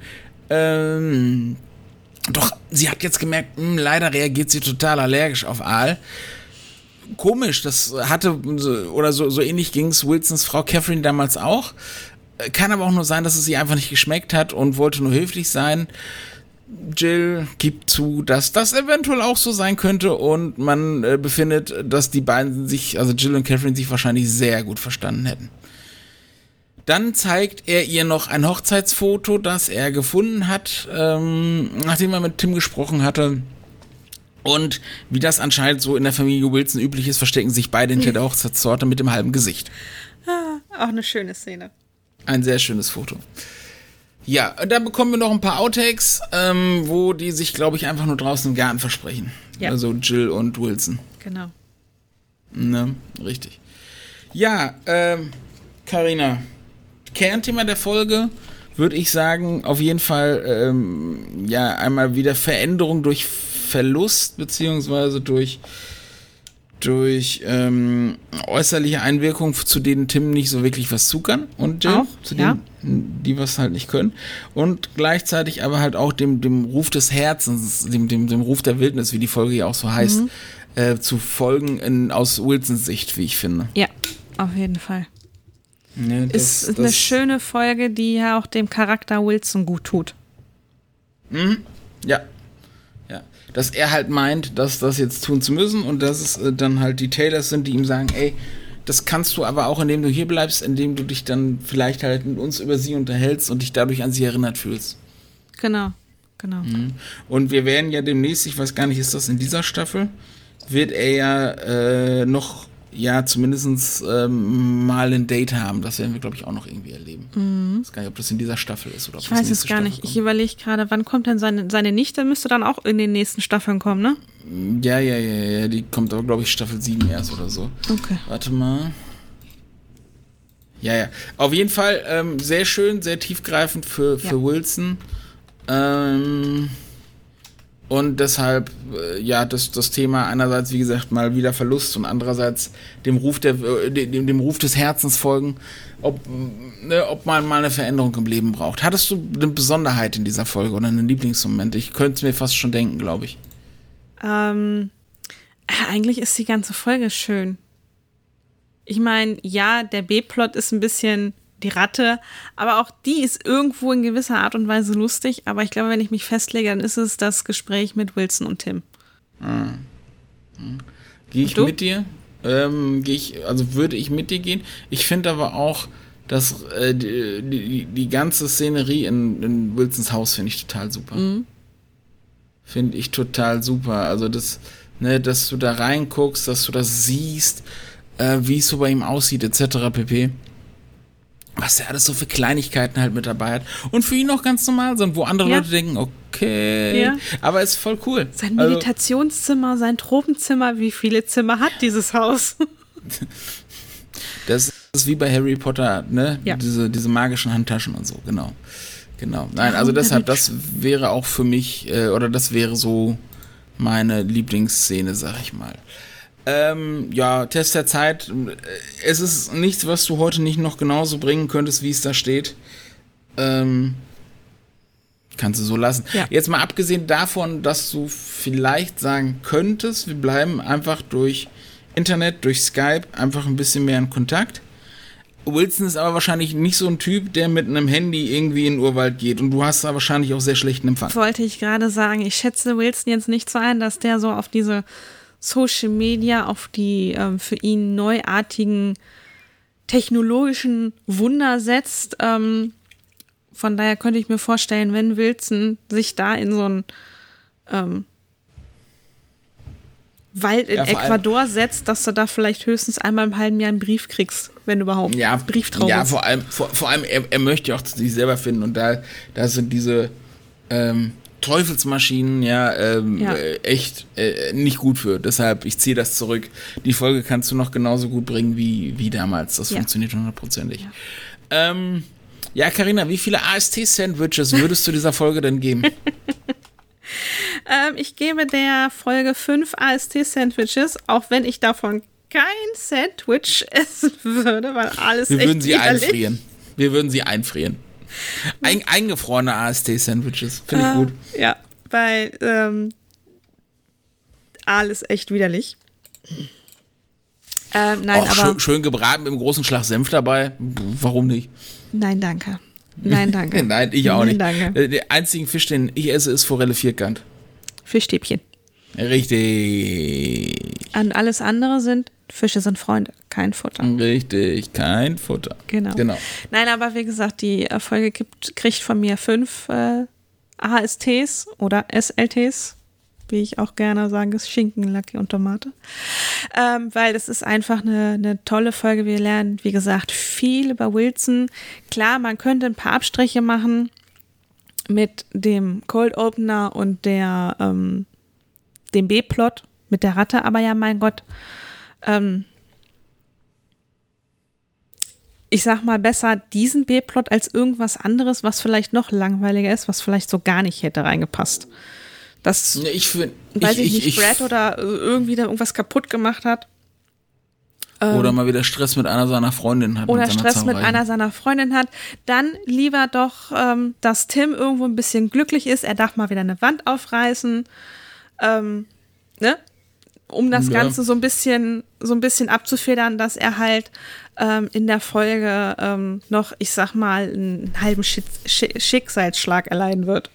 Doch sie hat jetzt gemerkt, leider reagiert sie total allergisch auf Aal. Komisch, das hatte, oder so ähnlich ging es Wilsons Frau Catherine damals auch. Kann aber auch nur sein, dass es ihr einfach nicht geschmeckt hat und wollte nur höflich sein. Jill gibt zu, dass das eventuell auch so sein könnte und man befindet, dass die beiden also Jill und Catherine sich wahrscheinlich sehr gut verstanden hätten. Dann zeigt er ihr noch ein Hochzeitsfoto, das er gefunden hat, nachdem er mit Tim gesprochen hatte. Und wie das anscheinend so in der Familie Wilson üblich ist, verstecken sich beide hinter der Hochzeitstorte mit dem halben Gesicht. Auch eine schöne Szene. Ein sehr schönes Foto. Ja, da bekommen wir noch ein paar Outtakes, wo die sich, glaube ich, einfach nur draußen im Garten versprechen. Ja. Also Jill und Wilson. Genau. Ne, richtig. Ja, Carina, Kernthema der Folge, würde ich sagen, auf jeden Fall, einmal wieder Veränderung durch Verlust, beziehungsweise durch äußerliche Einwirkungen, zu denen Tim nicht so wirklich was zu kann und Jill, zu denen die was halt nicht können, und gleichzeitig aber halt auch dem Ruf des Herzens, dem Ruf der Wildnis, wie die Folge ja auch so heißt, zu folgen aus Wilsons Sicht, wie ich finde. Ja, auf jeden Fall. Ne, ist eine schöne Folge, die ja auch dem Charakter Wilson gut tut. Ja. Dass er halt meint, dass das jetzt tun zu müssen und dass es dann halt die Taylors sind, die ihm sagen, ey, das kannst du aber auch, indem du hier bleibst, indem du dich dann vielleicht halt mit uns über sie unterhältst und dich dadurch an sie erinnert fühlst. Genau. Und wir werden ja demnächst, ich weiß gar nicht, ist das in dieser Staffel, wird er ja noch, zumindest mal ein Date haben. Das werden wir, glaube ich, auch noch irgendwie erleben. Ich weiß gar nicht, ob das in dieser Staffel ist oder ob ich das weiß es gar nicht. Ich überlege gerade, wann kommt denn seine Nichte? Müsste dann auch in den nächsten Staffeln kommen, ne? Ja. Die kommt aber, glaube ich, Staffel 7 erst oder so. Okay. Warte mal. Ja. Auf jeden Fall sehr schön, sehr tiefgreifend für Wilson. Und deshalb, das Thema einerseits, wie gesagt, mal wieder Verlust und andererseits dem Ruf des Herzens folgen, ob man mal eine Veränderung im Leben braucht. Hattest du eine Besonderheit in dieser Folge oder einen Lieblingsmoment? Ich könnte es mir fast schon denken, glaube ich. Eigentlich ist die ganze Folge schön. Ich meine, ja, der B-Plot ist ein bisschen die Ratte, aber auch die ist irgendwo in gewisser Art und Weise lustig. Aber ich glaube, wenn ich mich festlege, dann ist es das Gespräch mit Wilson und Tim. Gehe ich mit dir? Würde ich mit dir gehen? Ich finde aber auch, dass die ganze Szenerie in Wilsons Haus finde ich total super. Finde ich total super. Also das, ne, dass du da reinguckst, dass du das siehst, wie es so bei ihm aussieht, etc. pp. Was er alles so für Kleinigkeiten halt mit dabei hat. Und für ihn auch ganz normal sind, wo andere Leute denken, okay, aber ist voll cool. Sein Meditationszimmer, sein Tropenzimmer, wie viele Zimmer hat dieses Haus? Das ist wie bei Harry Potter, ne? Ja. Diese magischen Handtaschen und so, genau. Nein, also deshalb, das wäre auch für mich, oder das wäre so meine Lieblingsszene, sag ich mal. Test der Zeit. Es ist nichts, was du heute nicht noch genauso bringen könntest, wie es da steht. Kannst du so lassen. Ja. Jetzt mal abgesehen davon, dass du vielleicht sagen könntest, wir bleiben einfach durch Internet, durch Skype einfach ein bisschen mehr in Kontakt. Wilson ist aber wahrscheinlich nicht so ein Typ, der mit einem Handy irgendwie in den Urwald geht. Und du hast da wahrscheinlich auch sehr schlechten Empfang. Wollte ich gerade sagen. Ich schätze Wilson jetzt nicht so ein, dass der so auf diese Social Media, auf die für ihn neuartigen technologischen Wunder setzt. Von daher könnte ich mir vorstellen, wenn Wilson sich da in so einen Wald in Ecuador setzt, dass du da vielleicht höchstens einmal im halben Jahr einen Brief kriegst, wenn überhaupt. Ja, Brieftraum. Ja, vor allem er möchte ja auch zu sich selber finden und da sind diese Teufelsmaschinen echt nicht gut für. Deshalb, ich ziehe das zurück. Die Folge kannst du noch genauso gut bringen wie damals. Das funktioniert 100%. Ja, Carina, wie viele AST-Sandwiches würdest du dieser Folge denn geben? Ich gebe der Folge 5 AST-Sandwiches, auch wenn ich davon kein Sandwich essen würde, weil alles echt widerlich. Wir würden sie einfrieren. Eingefrorene AST-Sandwiches, finde ich gut. Ja, weil alles echt widerlich. Nein, aber schön gebraten mit einem großen Schlag Senf dabei. Warum nicht? Nein, danke. Nein, ich auch nicht. Danke. Der einzige Fisch, den ich esse, ist Forelle vierkant. Fischstäbchen. Richtig. Und alles andere Fische sind Freunde, kein Futter. Richtig, kein Futter. Genau. Nein, aber wie gesagt, die Folge kriegt von mir 5 ASTs oder SLTs, wie ich auch gerne sage, Schinken, Lacke und Tomate. Weil das ist einfach eine tolle Folge. Wir lernen, wie gesagt, viel über Wilson. Klar, man könnte ein paar Abstriche machen mit dem Cold Opener und dem B-Plot mit der Ratte, aber ja, mein Gott, ich sag mal besser diesen B-Plot als irgendwas anderes, was vielleicht noch langweiliger ist, was vielleicht so gar nicht hätte reingepasst. Das, weiß ich nicht, Brad oder irgendwie da irgendwas kaputt gemacht hat. Oder mal wieder Stress mit einer seiner Freundinnen hat. Oder Stress mit einer seiner Freundinnen hat. Dann lieber doch, dass Tim irgendwo ein bisschen glücklich ist. Er darf mal wieder eine Wand aufreißen. Um das Ganze so ein bisschen abzufedern, dass er halt in der Folge noch, ich sag mal, einen halben Schicksalsschlag erleiden wird.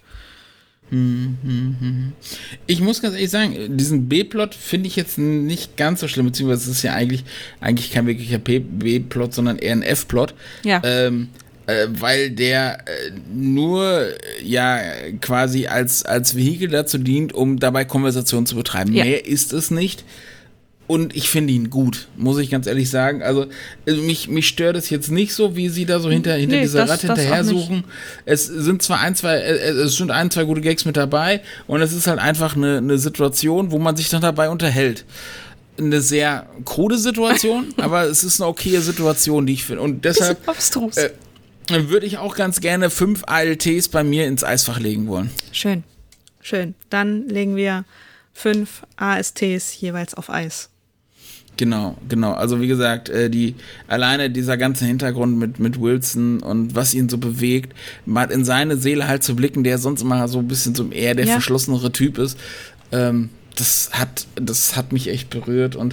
Ich muss ganz ehrlich sagen, diesen B-Plot finde ich jetzt nicht ganz so schlimm, beziehungsweise es ist ja eigentlich kein wirklicher B-Plot, sondern eher ein F-Plot. Ja. Weil der nur quasi als Vehikel dazu dient, um dabei Konversation zu betreiben. Ja. Mehr ist es nicht. Und ich finde ihn gut, muss ich ganz ehrlich sagen. Also mich stört es jetzt nicht so, wie sie da so hinter dieser Ratte hinterher suchen. Es sind zwar ein, zwei gute Gags mit dabei und es ist halt einfach eine Situation, wo man sich dann dabei unterhält. Eine sehr krude Situation, aber es ist eine okaye Situation, die ich finde. Und deshalb würde ich auch ganz gerne 5 ALTs bei mir ins Eisfach legen wollen. Schön. Dann legen wir 5 ASTs jeweils auf Eis. Genau. Also wie gesagt, alleine dieser ganze Hintergrund mit Wilson und was ihn so bewegt, mal in seine Seele halt zu blicken, der sonst immer so ein bisschen so eher der verschlossenere Typ ist, das hat mich echt berührt und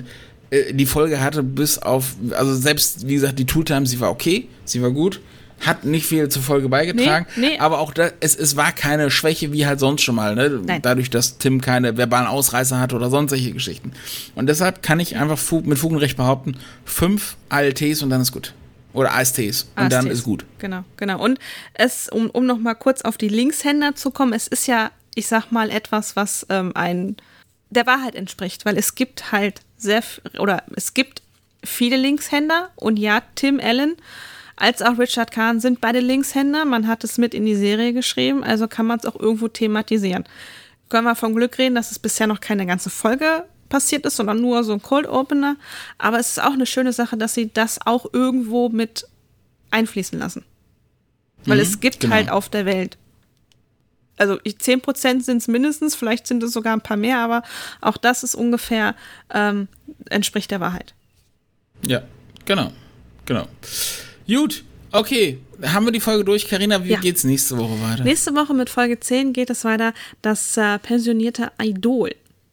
die Folge hatte bis auf, also selbst, wie gesagt, die Tooltime, sie war okay, sie war gut, hat nicht viel zur Folge beigetragen, Nee. aber auch es war keine Schwäche wie halt sonst schon mal, ne? Dadurch, dass Tim keine verbalen Ausreißer hatte oder sonstige Geschichten. Und deshalb kann ich einfach mit Fug und Recht behaupten, 5 ALTs und dann ist gut. Oder ASTs und dann ist gut. Genau. Und um noch mal kurz auf die Linkshänder zu kommen, es ist ja, ich sag mal, etwas, was der Wahrheit entspricht, weil es gibt halt es gibt viele Linkshänder und ja, Tim Allen als auch Richard Kahn sind beide Linkshänder. Man hat es mit in die Serie geschrieben, also kann man es auch irgendwo thematisieren. Können wir vom Glück reden, dass es bisher noch keine ganze Folge passiert ist, sondern nur so ein Cold Opener. Aber es ist auch eine schöne Sache, dass sie das auch irgendwo mit einfließen lassen. Weil es gibt halt auf der Welt, also 10% sind es mindestens, vielleicht sind es sogar ein paar mehr, aber auch das ist ungefähr, entspricht der Wahrheit. Ja, genau. Gut, okay, haben wir die Folge durch. Carina, wie geht's nächste Woche weiter? Nächste Woche mit Folge 10 geht es weiter, das pensionierte Idol.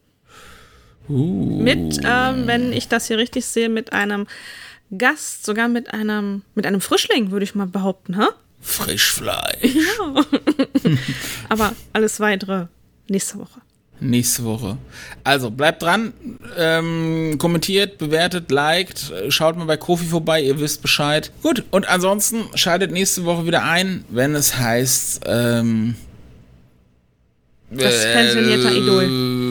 Mit, wenn ich das hier richtig sehe, mit einem Gast, sogar mit einem Frischling, würde ich mal behaupten, ha? Frischfleisch. Ja. Aber alles weitere nächste Woche. Also, bleibt dran, kommentiert, bewertet, liked, schaut mal bei Kofi vorbei, ihr wisst Bescheid. Gut, und ansonsten schaltet nächste Woche wieder ein, wenn es heißt, das pensionierte Idol.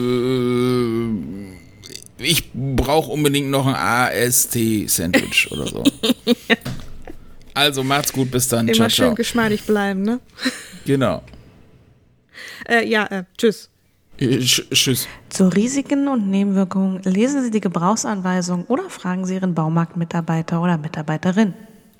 Ich brauche unbedingt noch ein AST-Sandwich oder so. Also, macht's gut, bis dann. Immer ciao. schön geschmeidig bleiben, ne? Genau. Tschüss. Tschüss. Zu Risiken und Nebenwirkungen lesen Sie die Gebrauchsanweisung oder fragen Sie Ihren Baumarktmitarbeiter oder Mitarbeiterin.